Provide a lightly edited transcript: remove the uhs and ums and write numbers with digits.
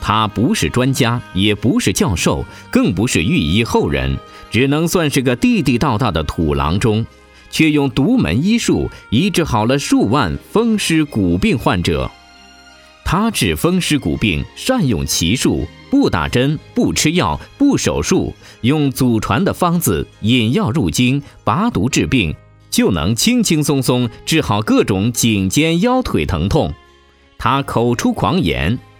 他不是专家，也不是教授，更不是御医后人，只能算是个地地道道的土郎中，却用独门医术医治好了数万风湿骨病患者。他治风湿骨病善用奇术，不打针，不吃药，不手术，用祖传的方子引药入经，拔毒治病，就能轻轻松松治好各种颈肩腰腿疼痛。他口出狂言，